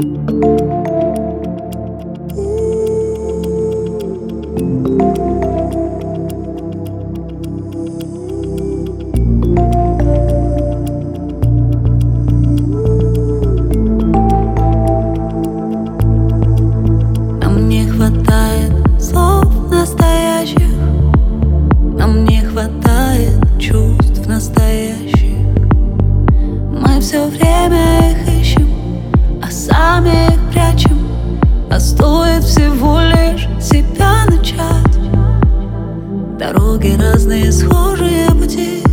Нам не хватает слов настоящих, нам не хватает чувств настоящих. Мы все время их ищем, а сами их прячем. А стоит всего лишь себя начать. Дороги разные, схожие пути,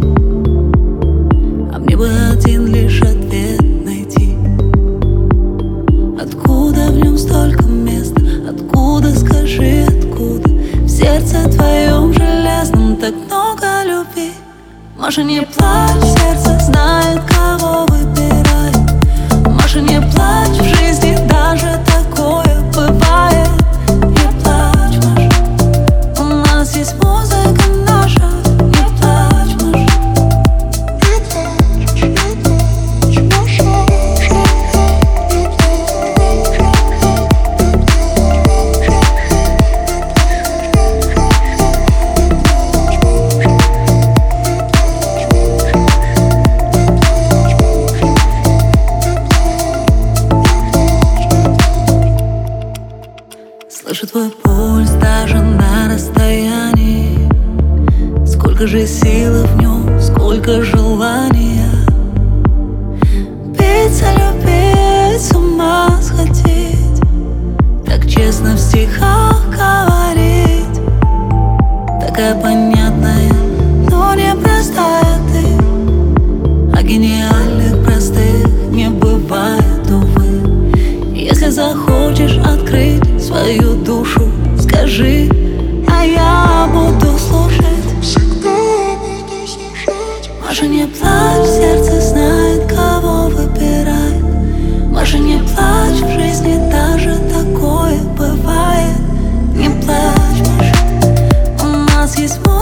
а мне бы один лишь ответ найти. Откуда в нем столько места? Откуда, скажи, откуда? В сердце твоем железном так много любви. Маша, не плачь, сердце знает, кого выбирает. Маша, не плачь, в жизни даже такое бывает. Не плачь, Маша, у нас есть музыка наша. Не плачь, Маша. Слышу твой пульс даже на расстоянии. Сколько же силы в нем, сколько желания. Биться, любить, с ума сходить. Так честно в стихах говорить. Такая понятная, но непростая ты. А гениальных простых не бывает, увы. Если захочешь открыть свою душу, скажи, а я буду слушать. Всегда буду слушать. Маша, не плачь, сердце знает, кого выбирает. Маша, не плачь, в жизни даже такое бывает. Не плачь, Маша, у нас есть